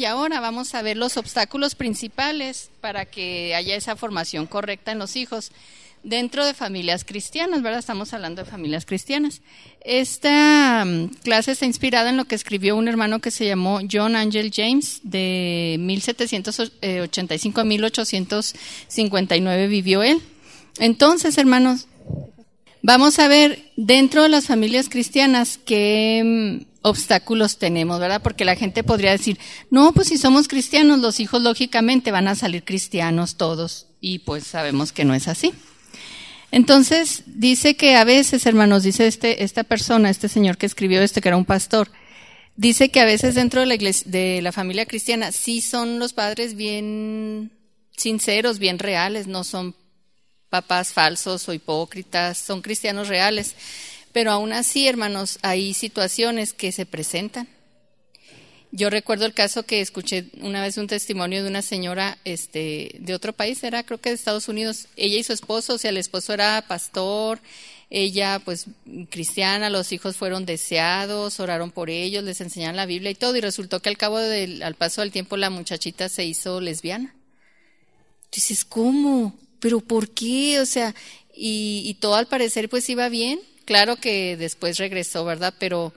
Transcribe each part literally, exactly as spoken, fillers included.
y ahora vamos a ver los obstáculos principales para que haya esa formación correcta en los hijos dentro de familias cristianas, ¿verdad? Estamos hablando de familias cristianas. Esta um, clase está inspirada en lo que escribió un hermano que se llamó John Angel James, de mil setecientos ochenta y cinco a mil ochocientos cincuenta y nueve vivió él. Entonces, hermanos, vamos a ver dentro de las familias cristianas qué um, obstáculos tenemos, ¿verdad? Porque la gente podría decir, no, pues si somos cristianos, los hijos lógicamente van a salir cristianos todos, y pues sabemos que no es así. Entonces, dice que a veces, hermanos, dice este, esta persona, este señor que escribió esto, que era un pastor, dice que a veces dentro de la iglesia, de la familia cristiana, sí son los padres bien sinceros, bien reales, no son papás falsos o hipócritas, son cristianos reales. Pero aún así, hermanos, hay situaciones que se presentan. Yo recuerdo el caso que escuché una vez un testimonio de una señora este, de otro país, era creo que de Estados Unidos, ella y su esposo, o sea, el esposo era pastor, ella pues cristiana, los hijos fueron deseados, oraron por ellos, les enseñaron la Biblia y todo, y resultó que al cabo del, al paso del tiempo la muchachita se hizo lesbiana. Dices, ¿cómo? ¿Pero por qué? O sea, y, y todo al parecer pues iba bien, claro que después regresó, ¿verdad? Pero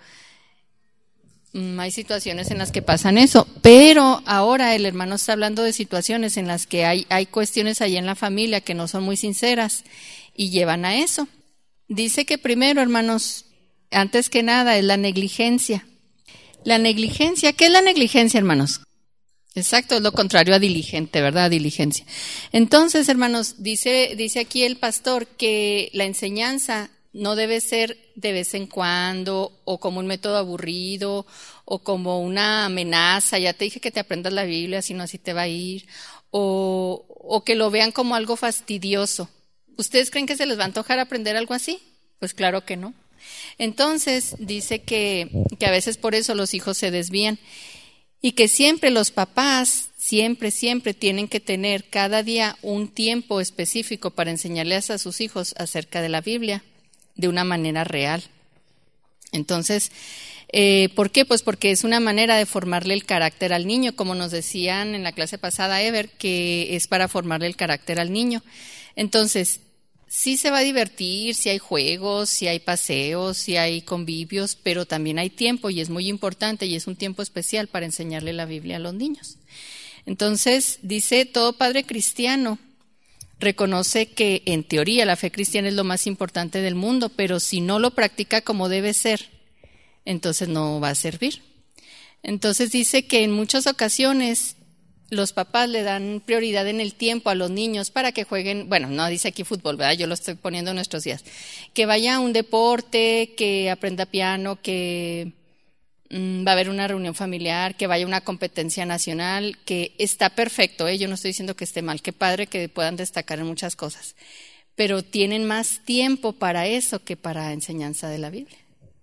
hay situaciones en las que pasan eso, pero ahora el hermano está hablando de situaciones en las que hay, hay cuestiones ahí en la familia que no son muy sinceras y llevan a eso. Dice que primero, hermanos, antes que nada es la negligencia. La negligencia, ¿qué es la negligencia, hermanos? Exacto, es lo contrario a diligente, ¿verdad? Diligencia. Entonces, hermanos, dice, dice aquí el pastor que la enseñanza no debe ser de vez en cuando o como un método aburrido o como una amenaza, ya te dije que te aprendas la Biblia, si no así te va a ir, o, o que lo vean como algo fastidioso. ¿Ustedes creen que se les va a antojar aprender algo así? Pues claro que no. Entonces dice que, que a veces por eso los hijos se desvían y que siempre los papás, siempre, siempre tienen que tener cada día un tiempo específico para enseñarles a sus hijos acerca de la Biblia de una manera real. Entonces, eh, ¿por qué? Pues porque es una manera de formarle el carácter al niño, como nos decían en la clase pasada, Ever, que es para formarle el carácter al niño. Entonces, sí se va a divertir, sí hay juegos, sí hay paseos, sí hay convivios, pero también hay tiempo y es muy importante y es un tiempo especial para enseñarle la Biblia a los niños. Entonces, dice, todo padre cristiano reconoce que en teoría la fe cristiana es lo más importante del mundo, pero si no lo practica como debe ser, entonces no va a servir. Entonces dice que en muchas ocasiones los papás le dan prioridad en el tiempo a los niños para que jueguen, bueno, no dice aquí fútbol, ¿verdad? Yo lo estoy poniendo en nuestros días, que vaya a un deporte, que aprenda piano, que va a haber una reunión familiar, que vaya a una competencia nacional, que está perfecto, ¿eh? Yo no estoy diciendo que esté mal, qué padre que puedan destacar en muchas cosas, pero tienen más tiempo para eso que para enseñanza de la Biblia.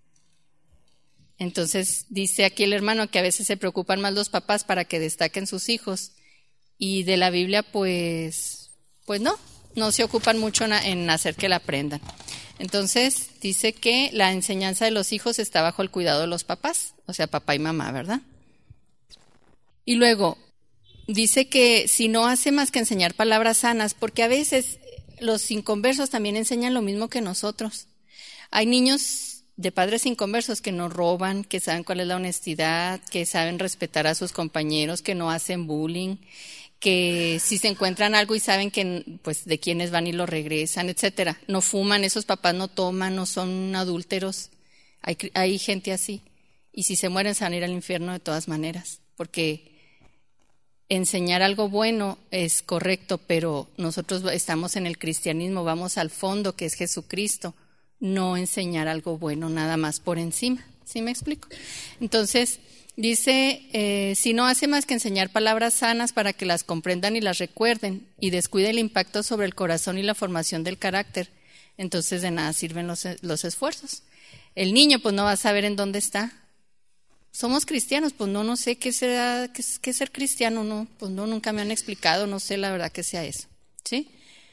Entonces dice aquí el hermano que a veces se preocupan más los papás para que destaquen sus hijos y de la Biblia pues, pues no, no se ocupan mucho en hacer que la aprendan. Entonces, dice que la enseñanza de los hijos está bajo el cuidado de los papás, o sea, papá y mamá, ¿verdad? Y luego, dice que si no hace más que enseñar palabras sanas, porque a veces los inconversos también enseñan lo mismo que nosotros. Hay niños de padres inconversos que no roban, que saben cuál es la honestidad, que saben respetar a sus compañeros, que no hacen bullying, que si se encuentran algo y saben que pues de quiénes van y lo regresan, etcétera. No fuman, esos papás no toman, no son adúlteros. Hay, hay gente así. Y si se mueren se van a ir al infierno de todas maneras, porque enseñar algo bueno es correcto, pero nosotros estamos en el cristianismo, vamos al fondo que es Jesucristo, no enseñar algo bueno nada más por encima. ¿Sí me explico? Entonces, dice, eh, si no hace más que enseñar palabras sanas para que las comprendan y las recuerden y descuide el impacto sobre el corazón y la formación del carácter, entonces de nada sirven los, los esfuerzos. El niño pues no va a saber en dónde está. Somos cristianos, pues no, no sé qué será, qué es, qué es ser cristiano, no, pues no, nunca me han explicado, no sé la verdad que sea eso, ¿sí?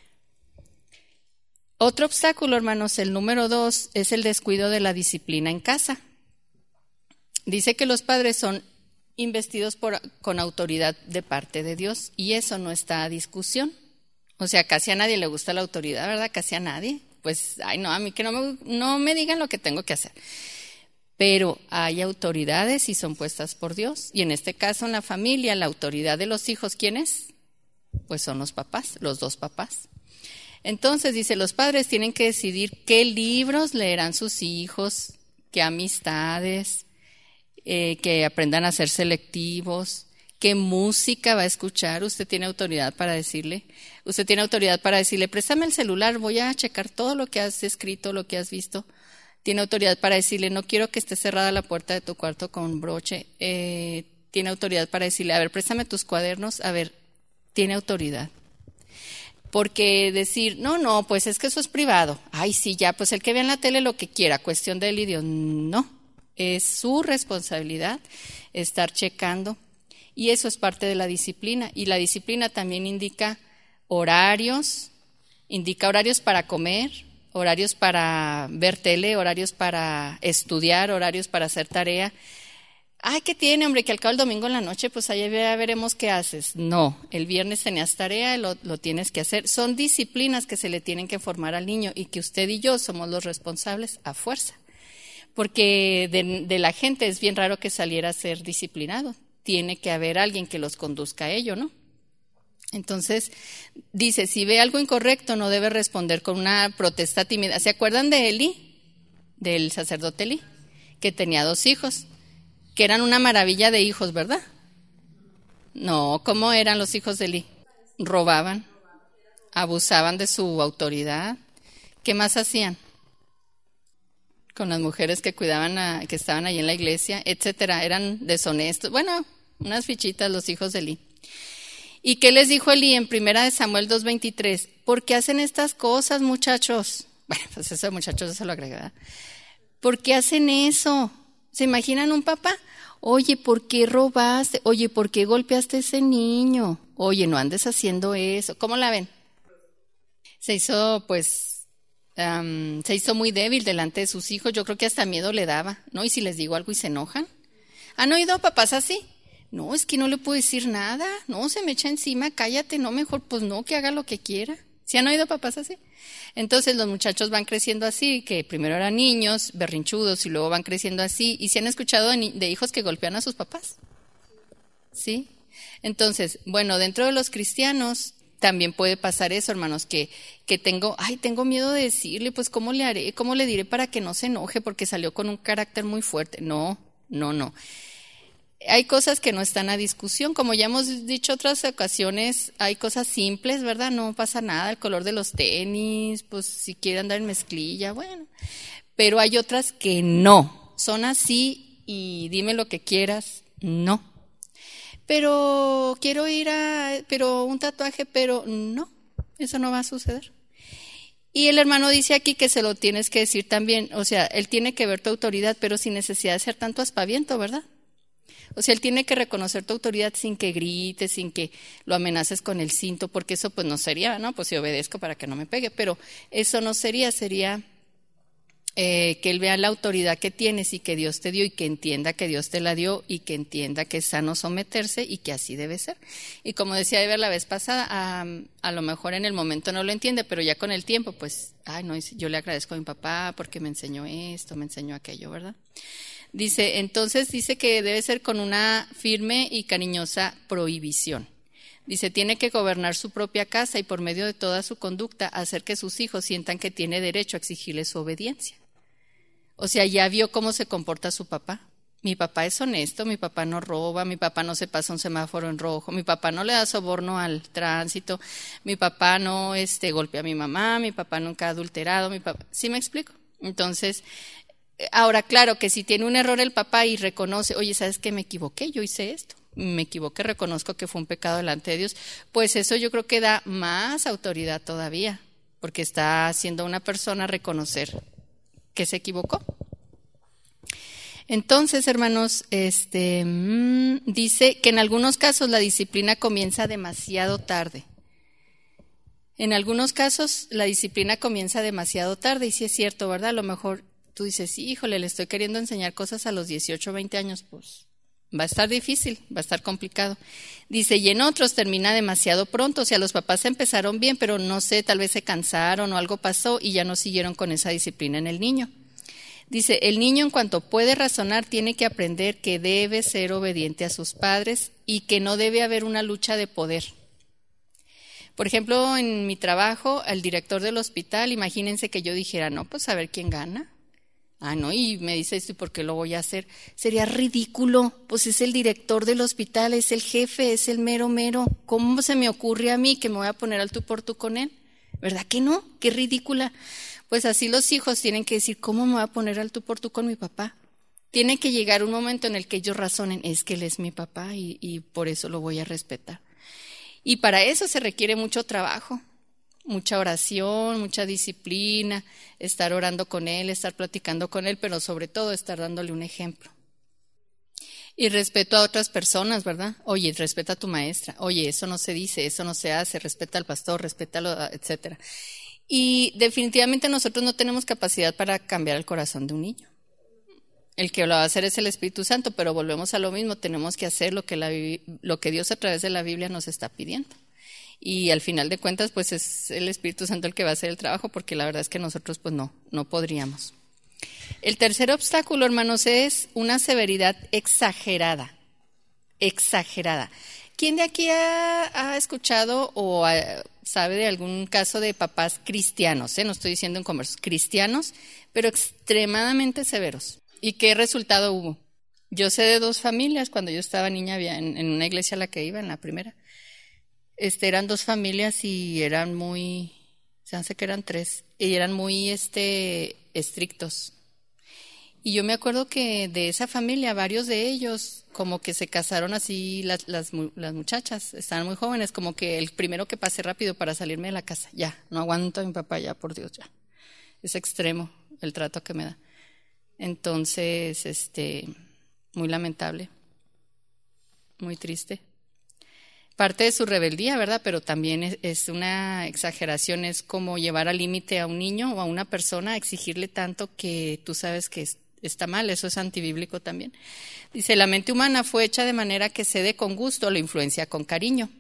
Otro obstáculo, hermanos, el número dos, es el descuido de la disciplina en casa. Dice que los padres son investidos por, con autoridad de parte de Dios, y eso no está a discusión. O sea, casi a nadie le gusta la autoridad, ¿verdad? Casi a nadie. Pues, ay, no, a mí que no me, no me digan lo que tengo que hacer. Pero hay autoridades y son puestas por Dios. Y en este caso, en la familia, la autoridad de los hijos, ¿quién es? Pues son los papás, los dos papás. Entonces, dice, los padres tienen que decidir qué libros leerán sus hijos, qué amistades, eh, que aprendan a ser selectivos, qué música va a escuchar. Usted tiene autoridad para decirle, usted tiene autoridad para decirle, préstame el celular, voy a checar todo lo que has escrito, lo que has visto. Tiene autoridad para decirle, no quiero que esté cerrada la puerta de tu cuarto con broche. Eh, tiene autoridad para decirle, a ver, préstame tus cuadernos. A ver, tiene autoridad. Porque decir, no, no, pues es que eso es privado. Ay, sí, ya, pues el que vea en la tele lo que quiera, cuestión de él y Dios. No, es su responsabilidad estar checando. Y eso es parte de la disciplina. Y la disciplina también indica horarios, indica horarios para comer, horarios para ver tele, horarios para estudiar, horarios para hacer tarea. Ay, ¿qué tiene, hombre? Que al cabo el domingo en la noche, pues allá veremos qué haces. No, el viernes tenías tarea, lo, lo tienes que hacer. Son disciplinas que se le tienen que formar al niño y que usted y yo somos los responsables a fuerza. Porque de, de la gente es bien raro que saliera a ser disciplinado. Tiene que haber alguien que los conduzca a ello, ¿no? Entonces, dice, si ve algo incorrecto, no debe responder con una protesta tímida. ¿Se acuerdan de Eli? Del sacerdote Eli, que tenía dos hijos, que eran una maravilla de hijos, ¿verdad? No, ¿cómo eran los hijos de Eli? Robaban, abusaban de su autoridad. ¿Qué más hacían? Con las mujeres que cuidaban, a, que estaban ahí en la iglesia, etcétera. Eran deshonestos. Bueno, unas fichitas los hijos de Eli. ¿Y qué les dijo Elí en primera de Samuel dos veintitrés? ¿Por qué hacen estas cosas, muchachos? Bueno, pues eso de muchachos se lo agrega, ¿verdad? ¿Por qué hacen eso? ¿Se imaginan un papá? Oye, ¿por qué robaste? Oye, ¿por qué golpeaste a ese niño? Oye, no andes haciendo eso. ¿Cómo la ven? Se hizo, pues, um, se hizo muy débil delante de sus hijos. Yo creo que hasta miedo le daba, ¿no? Y si les digo algo y se enojan. ¿Han oído papás así? No, es que no le puedo decir nada, no, se me echa encima, cállate, no, mejor pues no, que haga lo que quiera. ¿Sí han oído papás así? Entonces los muchachos van creciendo así, que primero eran niños, berrinchudos, y luego van creciendo así, y ¿se han escuchado de, de hijos que golpean a sus papás? ¿Sí? Entonces, bueno, dentro de los cristianos también puede pasar eso, hermanos, que, que tengo, ay, tengo miedo de decirle, pues ¿cómo le haré? ¿Cómo le diré para que no se enoje porque salió con un carácter muy fuerte? No, no, no. Hay cosas que no están a discusión, como ya hemos dicho otras ocasiones, hay cosas simples, ¿verdad? No pasa nada, el color de los tenis, pues si quiere andar en mezclilla, bueno. Pero hay otras que no, son así y dime lo que quieras, no. Pero quiero ir a, pero un tatuaje, pero no, eso no va a suceder. Y el hermano dice aquí que se lo tienes que decir también, o sea, él tiene que ver tu autoridad, pero sin necesidad de hacer tanto aspaviento, ¿verdad? O sea, él tiene que reconocer tu autoridad sin que grites, sin que lo amenaces con el cinto, porque eso pues no sería, ¿no? Pues si obedezco para que no me pegue, pero eso no sería, sería eh, que él vea la autoridad que tienes y que Dios te dio y que entienda que Dios te la dio y que entienda que es sano someterse y que así debe ser. Y como decía Ever la vez pasada, a, a lo mejor en el momento no lo entiende, pero ya con el tiempo, pues, ay, no, yo le agradezco a mi papá porque me enseñó esto, me enseñó aquello, ¿verdad? Dice, entonces dice que debe ser con una firme y cariñosa prohibición. Dice, tiene que gobernar su propia casa y por medio de toda su conducta hacer que sus hijos sientan que tiene derecho a exigirle su obediencia. O sea, ya vio cómo se comporta su papá. Mi papá es honesto, mi papá no roba, mi papá no se pasa un semáforo en rojo, mi papá no le da soborno al tránsito, mi papá no este, golpea a mi mamá, mi papá nunca ha adulterado, mi papá. ¿Sí me explico? Entonces, ahora, claro que si tiene un error el papá y reconoce, oye, ¿sabes qué? Me equivoqué, yo hice esto, me equivoqué, reconozco que fue un pecado delante de Dios, pues eso yo creo que da más autoridad todavía, porque está haciendo a una persona reconocer que se equivocó. Entonces, hermanos, este, mmm, dice que en algunos casos la disciplina comienza demasiado tarde. En algunos casos la disciplina comienza demasiado tarde, y sí es cierto, ¿verdad? A lo mejor tú dices, sí, híjole, le estoy queriendo enseñar cosas a los dieciocho, veinte años, pues Va a estar difícil, va a estar complicado. Dice, y en otros termina demasiado pronto, o sea, los papás empezaron bien, pero no sé, tal vez se cansaron o algo pasó y ya no siguieron con esa disciplina en el niño. Dice, el niño en cuanto puede razonar tiene que aprender que debe ser obediente a sus padres y que no debe haber una lucha de poder. Por ejemplo, en mi trabajo, al director del hospital, imagínense que yo dijera, no, pues a ver quién gana. Ah, no, y me dice esto, ¿y por qué lo voy a hacer? Sería ridículo, pues es el director del hospital, es el jefe, es el mero mero. ¿Cómo se me ocurre a mí que me voy a poner al tú por tú con él? ¿Verdad que no? ¡Qué ridícula! Pues así los hijos tienen que decir, ¿cómo me voy a poner al tú por tú con mi papá? Tiene que llegar un momento en el que ellos razonen, es que él es mi papá y, y por eso lo voy a respetar. Y para eso se requiere mucho trabajo. Mucha oración, mucha disciplina, estar orando con él, estar platicando con él, pero sobre todo estar dándole un ejemplo. Y respeto a otras personas, ¿verdad? Oye, respeta a tu maestra. Oye, eso no se dice, eso no se hace, respeta al pastor, respétalo, etcétera. Y definitivamente nosotros no tenemos capacidad para cambiar el corazón de un niño. El que lo va a hacer es el Espíritu Santo, pero volvemos a lo mismo, tenemos que hacer lo que, la, lo que Dios a través de la Biblia nos está pidiendo. Y al final de cuentas, pues es el Espíritu Santo el que va a hacer el trabajo, porque la verdad es que nosotros pues no, no podríamos. El tercer obstáculo, hermanos, es una severidad exagerada, exagerada. ¿Quién de aquí ha, ha escuchado o ha, sabe de algún caso de papás cristianos? ¿eh? No estoy diciendo en conversos, cristianos, pero extremadamente severos. ¿Y qué resultado hubo? Yo sé de dos familias, cuando yo estaba niña, había en, en una iglesia a la que iba, en la primera. Este, eran dos familias y eran muy, se hace que eran tres, y eran muy este, estrictos. Y yo me acuerdo que de esa familia, varios de ellos, como que se casaron así, las, las, las muchachas, estaban muy jóvenes, como que el primero que pase rápido para salirme de la casa, ya, no aguanto a mi papá, ya, por Dios, ya. Es extremo el trato que me da. Entonces, este, muy lamentable, muy triste. Parte de su rebeldía, ¿verdad? Pero también es, es una exageración, es como llevar al límite a un niño o a una persona, exigirle tanto que tú sabes que es, está mal, eso es antibíblico también. Dice, la mente humana fue hecha de manera que cede con gusto, lo influencia con cariño.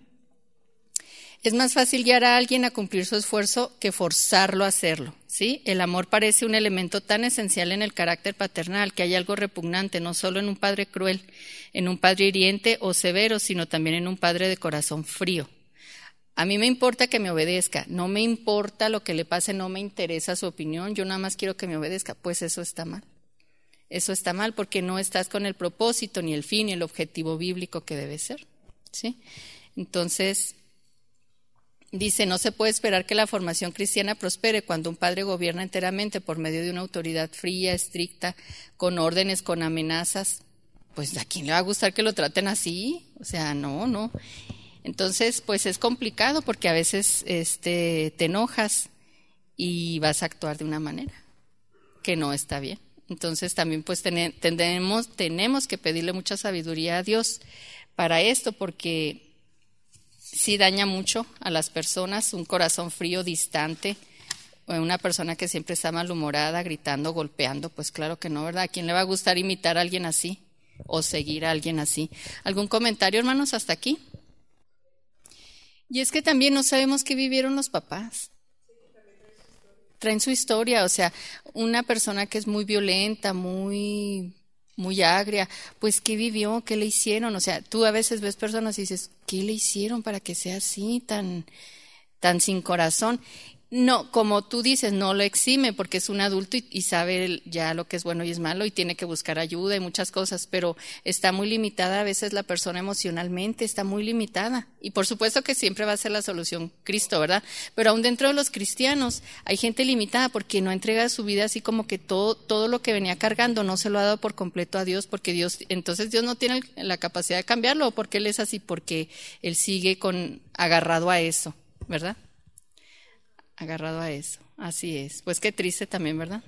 Es más fácil guiar a alguien a cumplir su esfuerzo que forzarlo a hacerlo, ¿sí? El amor parece un elemento tan esencial en el carácter paternal que hay algo repugnante, no solo en un padre cruel, en un padre hiriente o severo, sino también en un padre de corazón frío. A mí me importa que me obedezca, no me importa lo que le pase, no me interesa su opinión, yo nada más quiero que me obedezca, pues eso está mal. Eso está mal porque no estás con el propósito, ni el fin, ni el objetivo bíblico que debe ser, ¿sí? Entonces, dice, no se puede esperar que la formación cristiana prospere cuando un padre gobierna enteramente por medio de una autoridad fría, estricta, con órdenes, con amenazas. Pues ¿a quién le va a gustar que lo traten así? O sea, no, no. Entonces, pues es complicado porque a veces este, te enojas y vas a actuar de una manera que no está bien. Entonces también pues ten, tenemos, tenemos que pedirle mucha sabiduría a Dios para esto, porque sí daña mucho a las personas, un corazón frío, distante, una persona que siempre está malhumorada, gritando, golpeando, pues claro que no, ¿verdad? ¿A quién le va a gustar imitar a alguien así o seguir a alguien así? ¿Algún comentario, hermanos, hasta aquí? Y es que también no sabemos qué vivieron los papás. Traen su historia, o sea, una persona que es muy violenta, muy... muy agria, pues ¿qué vivió? ¿Qué le hicieron? O sea, tú a veces ves personas y dices, ¿qué le hicieron para que sea así, tan, tan sin corazón? No, como tú dices, no lo exime porque es un adulto y, y sabe ya lo que es bueno y es malo y tiene que buscar ayuda y muchas cosas, pero está muy limitada a veces la persona emocionalmente, está muy limitada. Y por supuesto que siempre va a ser la solución Cristo, ¿verdad? Pero aún dentro de los cristianos hay gente limitada porque no entrega su vida así como que todo, todo lo que venía cargando no se lo ha dado por completo a Dios, porque Dios, entonces Dios no tiene la capacidad de cambiarlo, ¿o porque Él es así? Porque Él sigue con, agarrado a eso, ¿verdad? Agarrado a eso, así es. Pues qué triste también, ¿verdad?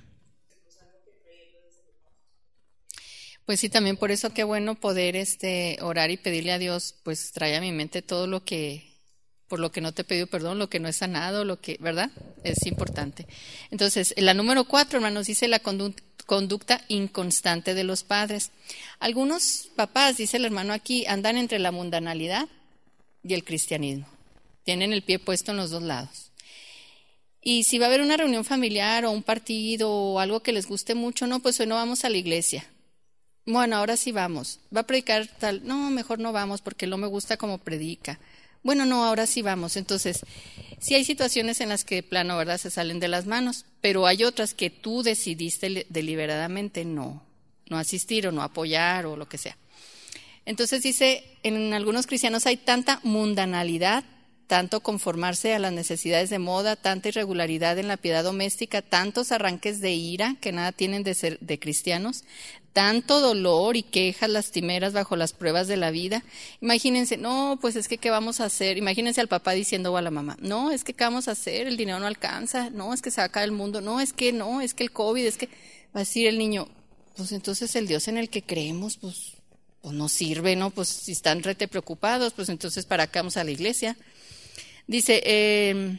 Pues sí, también por eso qué bueno poder este orar y pedirle a Dios, pues trae a mi mente todo lo que, por lo que no te he pedido perdón, lo que no he sanado, lo que, ¿verdad? Es importante. Entonces, la número cuatro, hermanos, dice la condu- conducta inconstante de los padres. Algunos papás, dice el hermano aquí, andan entre la mundanalidad y el cristianismo. Tienen el pie puesto en los dos lados. Y si va a haber una reunión familiar o un partido o algo que les guste mucho, no, pues hoy no vamos a la iglesia. Bueno, ahora sí vamos. Va a predicar tal, no, mejor no vamos porque no me gusta cómo predica. Bueno, no, ahora sí vamos. Entonces, sí hay situaciones en las que de plano, ¿verdad?, se salen de las manos, pero hay otras que tú decidiste deliberadamente no, no asistir o no apoyar o lo que sea. Entonces dice, en algunos cristianos hay tanta mundanalidad, tanto conformarse a las necesidades de moda, tanta irregularidad en la piedad doméstica, tantos arranques de ira que nada tienen de ser de cristianos, tanto dolor y quejas lastimeras bajo las pruebas de la vida. Imagínense, no, pues es que ¿qué vamos a hacer? Imagínense al papá diciendo o a la mamá, no, es que ¿qué vamos a hacer? El dinero no alcanza, no, es que se va a acabar el mundo, no, es que no, es que el COVID, es que va a decir el niño, pues entonces el Dios en el que creemos, pues, pues no sirve, ¿no? Pues si están rete preocupados, pues entonces ¿para qué vamos a la iglesia? Dice, eh,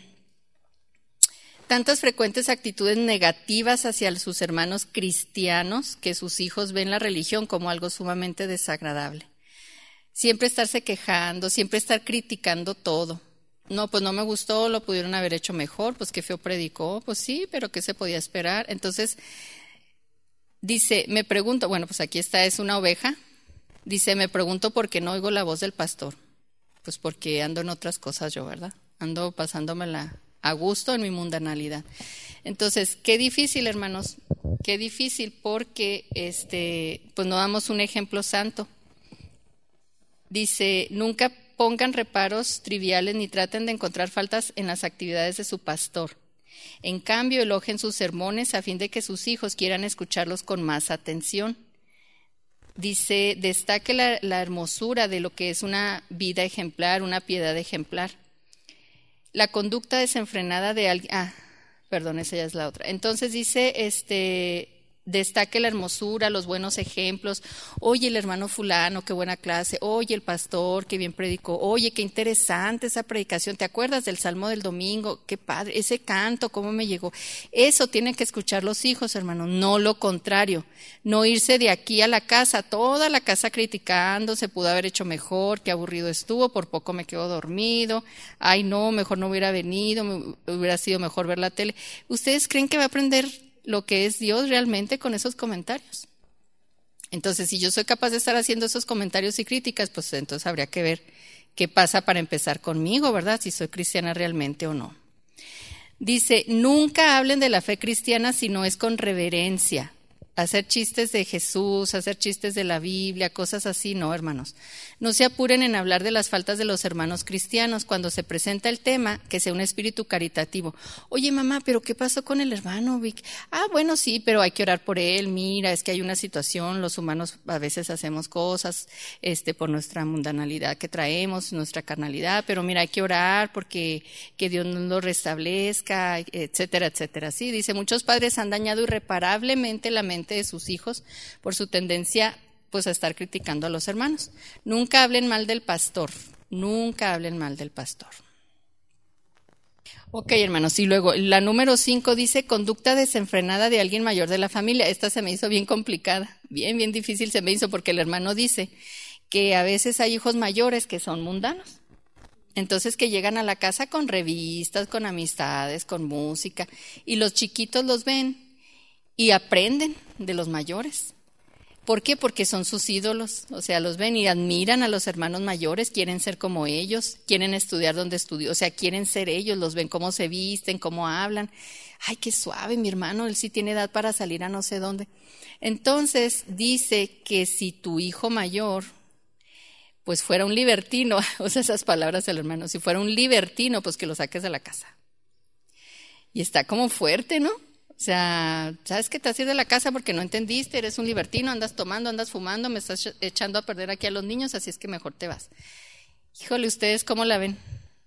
tantas frecuentes actitudes negativas hacia sus hermanos cristianos que sus hijos ven la religión como algo sumamente desagradable. Siempre estarse quejando, siempre estar criticando todo. No, pues no me gustó, lo pudieron haber hecho mejor, pues qué feo predicó, pues sí, pero ¿qué se podía esperar? Entonces, dice, me pregunto, bueno, pues aquí está, es una oveja. Dice, me pregunto por qué no oigo la voz del pastor. Pues porque ando en otras cosas yo, ¿verdad? Ando pasándomela a gusto en mi mundanalidad. Entonces, qué difícil, hermanos, qué difícil porque este, pues no damos un ejemplo santo. Dice, nunca pongan reparos triviales ni traten de encontrar faltas en las actividades de su pastor. En cambio, elogien sus sermones a fin de que sus hijos quieran escucharlos con más atención. Dice, destaque la, la hermosura de lo que es una vida ejemplar, una piedad ejemplar. La conducta desenfrenada de alguien... Ah, perdón, esa ya es la otra. Entonces dice, este, destaque la hermosura, los buenos ejemplos. Oye, el hermano fulano, qué buena clase. Oye, el pastor, qué bien predicó. Oye, qué interesante esa predicación. ¿Te acuerdas del Salmo del domingo? Qué padre, ese canto, cómo me llegó. Eso tienen que escuchar los hijos, hermano, no lo contrario. No irse de aquí a la casa, toda la casa criticando, se pudo haber hecho mejor, qué aburrido estuvo, por poco me quedo dormido. Ay, no, mejor no hubiera venido, me hubiera sido mejor ver la tele. ¿Ustedes creen que va a aprender lo que es Dios realmente con esos comentarios? Entonces, si yo soy capaz de estar haciendo esos comentarios y críticas, pues entonces habría que ver qué pasa para empezar conmigo, ¿verdad? Si soy cristiana realmente o no. Dice, nunca hablen de la fe cristiana si no es con reverencia. Hacer chistes de Jesús, hacer chistes de la Biblia, cosas así, no, hermanos. No se apuren en hablar de las faltas de los hermanos cristianos. Cuando se presenta el tema, que sea un espíritu caritativo. Oye, mamá, ¿pero qué pasó con el hermano Vic? Ah, bueno, sí, pero hay que orar por él. Mira, es que hay una situación, los humanos a veces hacemos cosas este, por nuestra mundanalidad que traemos, nuestra carnalidad, pero mira, hay que orar porque que Dios nos lo restablezca, etcétera, etcétera. Sí, dice, muchos padres han dañado irreparablemente la mente de sus hijos por su tendencia pues a estar criticando a los hermanos. Nunca hablen mal del pastor, nunca hablen mal del pastor. Ok, hermanos, y luego la número cinco dice conducta desenfrenada de alguien mayor de la familia. Esta se me hizo bien complicada, bien, bien difícil se me hizo porque el hermano dice que a veces hay hijos mayores que son mundanos. Entonces que llegan a la casa con revistas, con amistades, con música, y los chiquitos los ven y aprenden de los mayores. ¿Por qué? Porque son sus ídolos, o sea, los ven y admiran a los hermanos mayores, quieren ser como ellos, quieren estudiar donde estudió, o sea, quieren ser ellos, los ven cómo se visten, cómo hablan. Ay, qué suave, mi hermano, él sí tiene edad para salir a no sé dónde. Entonces dice que si tu hijo mayor, pues fuera un libertino, usa esas palabras el hermano, si fuera un libertino, pues que lo saques de la casa. Y está como fuerte, ¿no? O sea, ¿sabes que te vas a ir de la casa porque no entendiste? Eres un libertino, andas tomando, andas fumando, me estás echando a perder aquí a los niños, así es que mejor te vas. Híjole, ¿ustedes cómo la ven?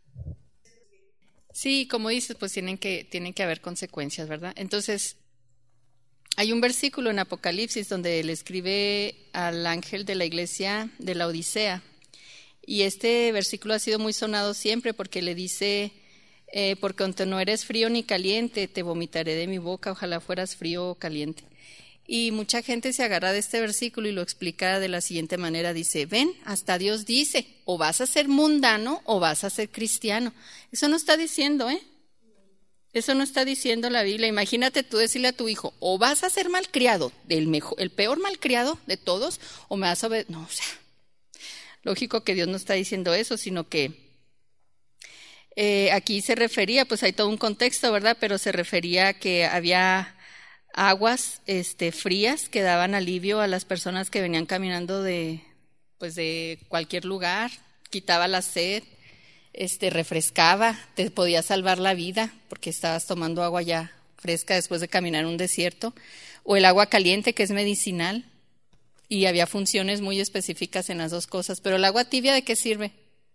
Sí, como dices, pues tienen que, tienen que haber consecuencias, ¿verdad? Entonces, hay un versículo en Apocalipsis donde le escribe al ángel de la iglesia de la Odisea, y este versículo ha sido muy sonado siempre porque le dice... Eh, porque aunque no eres frío ni caliente, te vomitaré de mi boca, ojalá fueras frío o caliente. Y mucha gente se agarra de este versículo y lo explica de la siguiente manera. Dice, ven, hasta Dios dice, o vas a ser mundano o vas a ser cristiano. Eso no está diciendo, ¿eh? Eso no está diciendo la Biblia. Imagínate tú decirle a tu hijo, o vas a ser malcriado, el, mejor, el peor malcriado de todos, o me vas a obedecer. No, o sea, lógico que Dios no está diciendo eso, sino que eh, aquí se refería, pues hay todo un contexto, ¿verdad? Pero se refería a que había aguas este, frías que daban alivio a las personas que venían caminando de, pues de cualquier lugar, quitaba la sed, este, refrescaba, te podía salvar la vida porque estabas tomando agua ya fresca después de caminar en un desierto, o el agua caliente que es medicinal, y había funciones muy específicas en las dos cosas. Pero el agua tibia, ¿de qué sirve?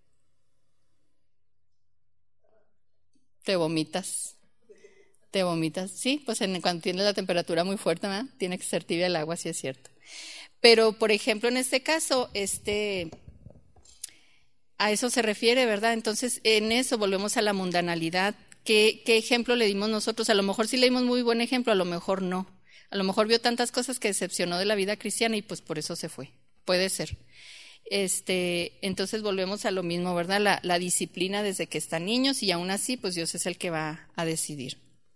Te vomitas. Te vomitas, sí, pues en, cuando tienes la temperatura muy fuerte, ¿verdad? Tiene que ser tibia el agua, sí es cierto. Pero, por ejemplo, en este caso, este, a eso se refiere, ¿verdad? Entonces, en eso volvemos a la mundanalidad. ¿Qué, qué ejemplo le dimos nosotros? A lo mejor sí le dimos muy buen ejemplo, a lo mejor no. A lo mejor vio tantas cosas que decepcionó de la vida cristiana y pues por eso se fue. Puede ser. Este, entonces volvemos a lo mismo, ¿verdad? La, la disciplina desde que están niños, y aún así, pues Dios es el que va a decidir.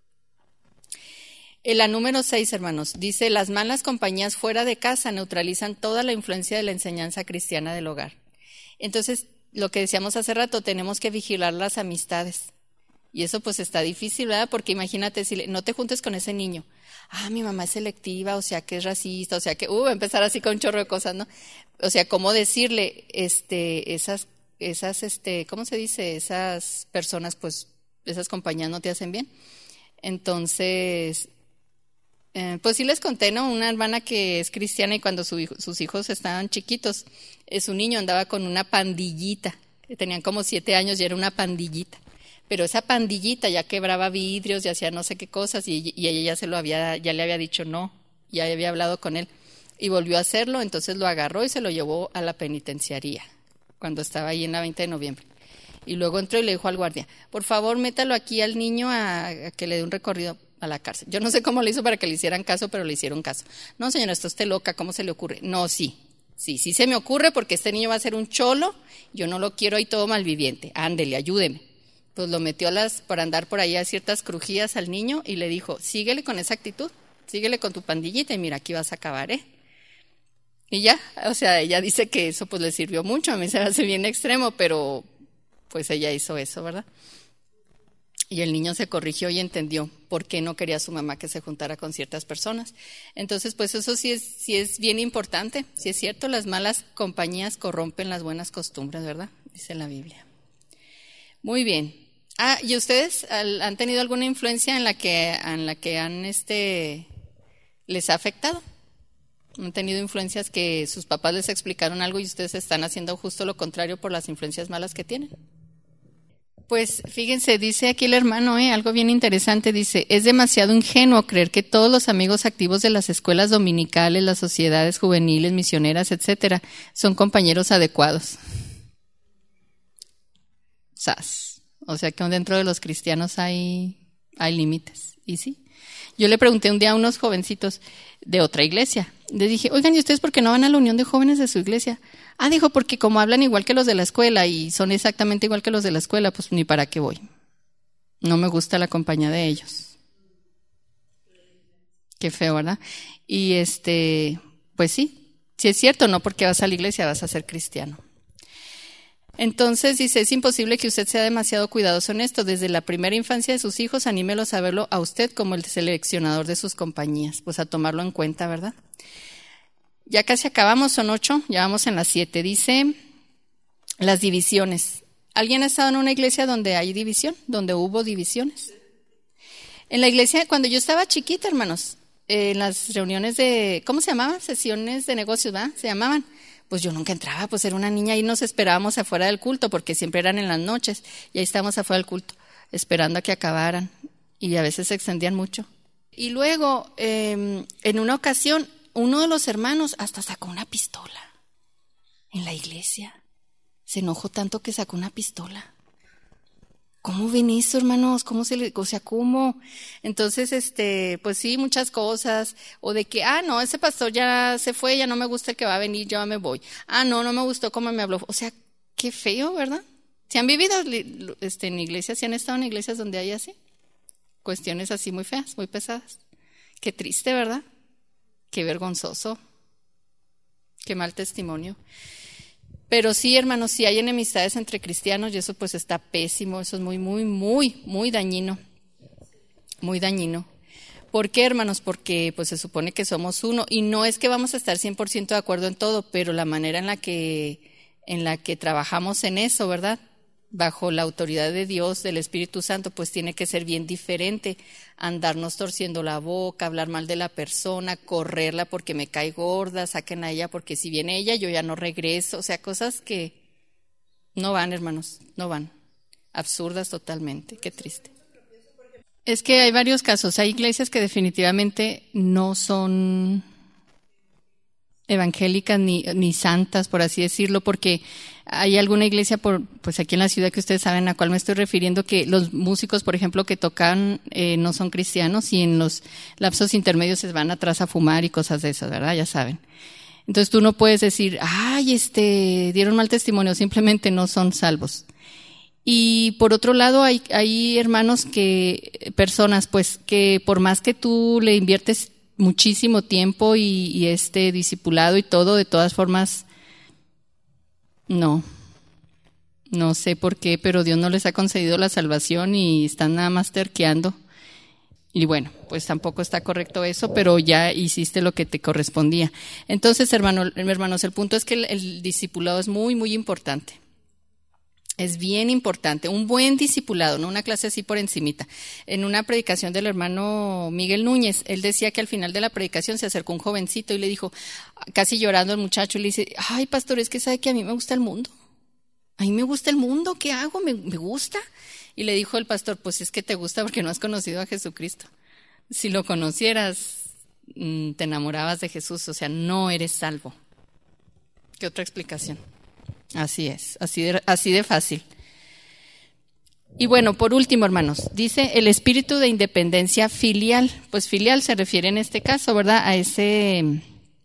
En la número seis, hermanos, dice, las malas compañías fuera de casa neutralizan toda la influencia de la enseñanza cristiana del hogar. Entonces, lo que decíamos hace rato, tenemos que vigilar las amistades. Y eso pues está difícil, ¿verdad? Porque imagínate, decirle, no te juntes con ese niño. Ah, mi mamá es selectiva, o sea que es racista, o sea que, uh, empezar así con un chorro de cosas, ¿no? O sea, ¿cómo decirle, este, esas, esas, este, ¿cómo se dice? Esas personas, pues, esas compañías no te hacen bien. Entonces, Eh, pues sí les conté, ¿no? Una hermana que es cristiana y cuando su hijo, sus hijos estaban chiquitos, eh, su niño andaba con una pandillita, que tenían como siete años y era una pandillita. Pero esa pandillita ya quebraba vidrios y hacía no sé qué cosas y, y ella ya se lo había, ya le había dicho no, ya había hablado con él y volvió a hacerlo, entonces lo agarró y se lo llevó a la penitenciaría cuando estaba ahí en la veinte de noviembre. Y luego entró y le dijo al guardia, por favor, métalo aquí al niño a, a que le dé un recorrido a la cárcel. Yo no sé cómo le hizo para que le hicieran caso, pero le hicieron caso. No, señora, esto esté loca, ¿cómo se le ocurre? No, sí, sí, sí se me ocurre porque este niño va a ser un cholo, yo no lo quiero ahí todo malviviente, ándele, ayúdeme. Pues lo metió a las, por andar por ahí a ciertas crujías al niño y le dijo, síguele con esa actitud, síguele con tu pandillita y mira, aquí vas a acabar, ¿eh? Y ya, o sea, ella dice que eso pues le sirvió mucho, a mí se me hace bien extremo, pero pues ella hizo eso, ¿verdad? Y el niño se corrigió y entendió por qué no quería su mamá que se juntara con ciertas personas. Entonces, pues eso sí es, sí es bien importante. Sí es cierto, las malas compañías corrompen las buenas costumbres, ¿verdad? Dice la Biblia. Muy bien. Ah, ¿y ustedes han tenido alguna influencia en la que, en la que han, este, les ha afectado? ¿Han tenido influencias que sus papás les explicaron algo y ustedes están haciendo justo lo contrario por las influencias malas que tienen? Pues fíjense, dice aquí el hermano, ¿eh? Algo bien interesante, dice, es demasiado ingenuo creer que todos los amigos activos de las escuelas dominicales, las sociedades juveniles, misioneras, etcétera, son compañeros adecuados. Sas. O sea que dentro de los cristianos hay, hay límites, y sí. Yo le pregunté un día a unos jovencitos de otra iglesia, les dije, oigan, ¿y ustedes por qué no van a la unión de jóvenes de su iglesia? Ah, dijo, porque como hablan igual que los de la escuela y son exactamente igual que los de la escuela, pues ni para qué voy. No me gusta la compañía de ellos. Qué feo, ¿verdad? Y este, pues sí, sí es cierto, no porque vas a la iglesia vas a ser cristiano. Entonces dice, es imposible que usted sea demasiado cuidadoso en esto. Desde la primera infancia de sus hijos, anímelos a verlo a usted como el seleccionador de sus compañías, pues a tomarlo en cuenta, ¿verdad? Ya casi acabamos, son ocho, ya vamos en las siete. Dice, las divisiones. ¿Alguien ha estado en una iglesia donde hay división? ¿Donde hubo divisiones? En la iglesia, cuando yo estaba chiquita, hermanos, eh, en las reuniones de, ¿cómo se llamaban? Sesiones de negocios, ¿verdad? Se llamaban. Pues yo nunca entraba, pues era una niña y nos esperábamos afuera del culto, porque siempre eran en las noches, y ahí estábamos afuera del culto, esperando a que acabaran, y a veces se extendían mucho. Y luego, eh, en una ocasión, uno de los hermanos hasta sacó una pistola en la iglesia. Se enojó tanto que sacó una pistola. ¿Cómo ven eso, hermanos? ¿Cómo se le, o sea, cómo? Entonces, este, pues sí, muchas cosas, o de que, ah, no, ese pastor ya se fue, ya no me gusta el que va a venir, yo ya me voy. Ah, no, no me gustó cómo me habló. O sea, qué feo, ¿verdad? ¿Se han vivido este, en iglesias, si han estado en iglesias donde hay así? Cuestiones así muy feas, muy pesadas. Qué triste, ¿verdad? Qué vergonzoso. Qué mal testimonio. Pero sí, hermanos, sí hay enemistades entre cristianos y eso pues está pésimo, eso es muy, muy, muy, muy dañino, muy dañino. ¿Por qué, hermanos? Porque pues se supone que somos uno y no es que vamos a estar cien por ciento de acuerdo en todo, pero la manera en la que, en la que trabajamos en eso, ¿verdad? Bajo la autoridad de Dios, del Espíritu Santo, pues tiene que ser bien diferente. Andarnos torciendo la boca, hablar mal de la persona, correrla porque me cae gorda, saquen a ella porque si viene ella yo ya no regreso. O sea, cosas que no van, hermanos, no van. Absurdas totalmente, qué triste. Es que hay varios casos. Hay iglesias que definitivamente no son evangélicas ni, ni santas, por así decirlo, porque hay alguna iglesia, por, pues aquí en la ciudad que ustedes saben a cuál me estoy refiriendo, que los músicos, por ejemplo, que tocan eh, no son cristianos y en los lapsos intermedios se van atrás a fumar y cosas de esas, ¿verdad? Ya saben. Entonces tú no puedes decir, ay, este, dieron mal testimonio, simplemente no son salvos. Y por otro lado hay, hay hermanos que, personas, pues, que por más que tú le inviertes muchísimo tiempo y, y este discipulado y todo, de todas formas, no, no sé por qué, pero Dios no les ha concedido la salvación y están nada más terqueando. Y bueno, pues tampoco está correcto eso, pero ya hiciste lo que te correspondía. Entonces, hermano, hermanos, el punto es que el, el discipulado es muy, muy importante. Es bien importante, un buen discipulado, no una clase así por encimita. En una predicación del hermano Miguel Núñez, él decía que al final de la predicación se acercó un jovencito y le dijo, casi llorando el muchacho, y le dice, ay, pastor, es que sabe que a mí me gusta el mundo. A mí me gusta el mundo, ¿qué hago? ¿Me, me gusta? Y le dijo el pastor, pues es que te gusta porque no has conocido a Jesucristo. Si lo conocieras, te enamorabas de Jesús, o sea, no eres salvo. ¿Qué otra explicación? Así es, así de, así de fácil. Y bueno, por último, hermanos, dice el espíritu de independencia filial. Pues filial se refiere en este caso, ¿verdad? A ese,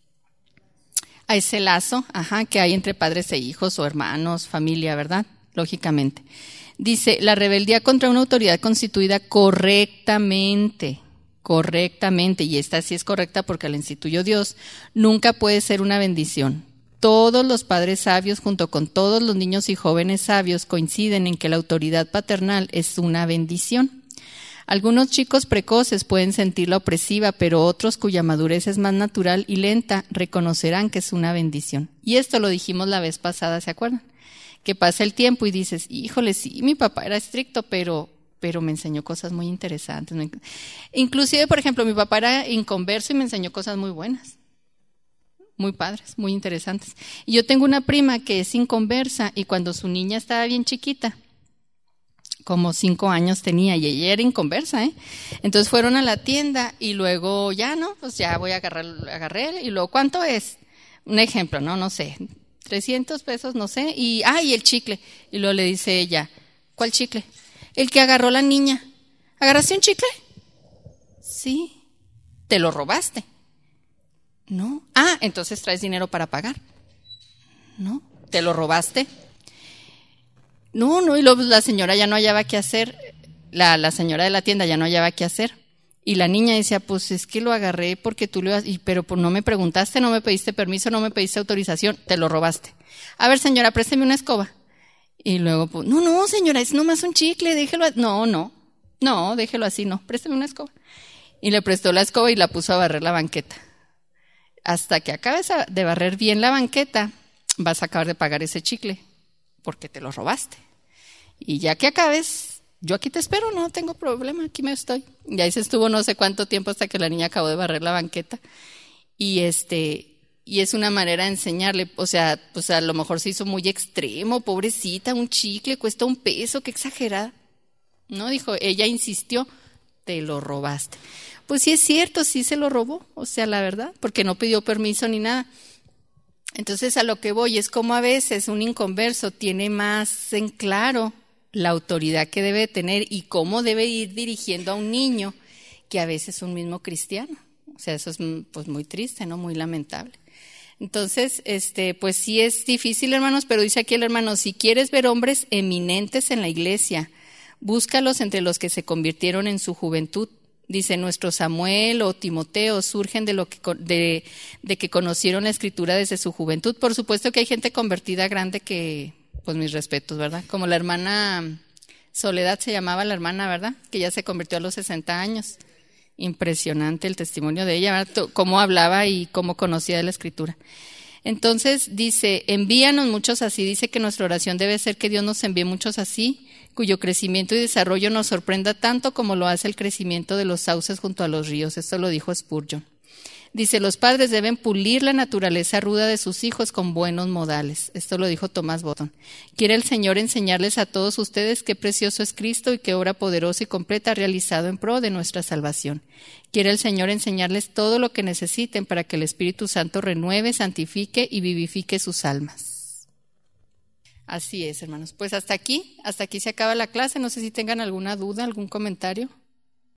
a ese lazo, ajá, que hay entre padres e hijos o hermanos, familia, ¿verdad? Lógicamente. Dice, la rebeldía contra una autoridad constituida correctamente, correctamente, y esta sí es correcta porque la instituyó Dios, nunca puede ser una bendición. Todos los padres sabios, junto con todos los niños y jóvenes sabios, coinciden en que la autoridad paternal es una bendición. Algunos chicos precoces pueden sentirla opresiva, pero otros cuya madurez es más natural y lenta reconocerán que es una bendición. Y esto lo dijimos la vez pasada, ¿se acuerdan? Que pasa el tiempo y dices, híjole, sí, mi papá era estricto, pero, pero me enseñó cosas muy interesantes. Inclusive, por ejemplo, mi papá era inconverso y me enseñó cosas muy buenas. Muy padres, muy interesantes. Y yo tengo una prima que es inconversa y cuando su niña estaba bien chiquita, como cinco años tenía y ella era inconversa, ¿eh? Entonces fueron a la tienda y luego ya, ¿no? Pues ya voy a agarrar, agarré y luego, ¿cuánto es? Un ejemplo, ¿no? No sé, trescientos pesos, no sé. Y, ah, y el chicle. Y luego le dice ella, ¿cuál chicle? El que agarró la niña. ¿Agarraste un chicle? Sí. ¿Te lo robaste? No. Ah, entonces traes dinero para pagar. No. ¿Te lo robaste? No, no. Y luego la señora ya no hallaba qué hacer. La, la señora de la tienda ya no hallaba qué hacer. Y la niña decía, pues es que lo agarré porque tú lo ibas, y, pero pues, no me preguntaste, no me pediste permiso, no me pediste autorización, te lo robaste. A ver, señora, présteme una escoba. Y luego, pues, no, no, señora, es nomás un chicle, déjelo. A... No, no, no, déjelo así, no, présteme una escoba. Y le prestó la escoba y la puso a barrer la banqueta. Hasta que acabes de barrer bien la banqueta, vas a acabar de pagar ese chicle, porque te lo robaste. Y ya que acabes, yo aquí te espero, no tengo problema, aquí me estoy. Y ahí se estuvo no sé cuánto tiempo hasta que la niña acabó de barrer la banqueta. Y este, y es una manera de enseñarle, o sea, pues a lo mejor se hizo muy extremo, pobrecita, un chicle cuesta un peso, qué exagerada. No, dijo, ella insistió, te lo robaste. Pues sí es cierto, sí se lo robó, o sea, la verdad, porque no pidió permiso ni nada. Entonces a lo que voy es como a veces un inconverso tiene más en claro la autoridad que debe tener y cómo debe ir dirigiendo a un niño que a veces es un mismo cristiano. O sea, eso es pues muy triste, ¿no? Muy lamentable. Entonces, este, pues sí es difícil, hermanos, pero dice aquí el hermano, si quieres ver hombres eminentes en la iglesia, búscalos entre los que se convirtieron en su juventud. Dice, nuestro Samuel o Timoteo surgen de lo que de, de que conocieron la Escritura desde su juventud. Por supuesto que hay gente convertida grande que, pues mis respetos, ¿verdad? Como la hermana Soledad se llamaba la hermana, ¿verdad? Que ya se convirtió a los sesenta años. Impresionante el testimonio de ella, ¿verdad? Cómo hablaba y cómo conocía de la Escritura. Entonces dice, envíanos muchos así. Dice que nuestra oración debe ser que Dios nos envíe muchos así, cuyo crecimiento y desarrollo nos sorprenda tanto como lo hace el crecimiento de los sauces junto a los ríos. Esto lo dijo Spurgeon. Dice, los padres deben pulir la naturaleza ruda de sus hijos con buenos modales. Esto lo dijo Thomas Botton. Quiere el Señor enseñarles a todos ustedes qué precioso es Cristo y qué obra poderosa y completa ha realizado en pro de nuestra salvación. Quiere el Señor enseñarles todo lo que necesiten para que el Espíritu Santo renueve, santifique y vivifique sus almas. Así es, hermanos. Pues hasta aquí, hasta aquí se acaba la clase. No sé si tengan alguna duda, algún comentario.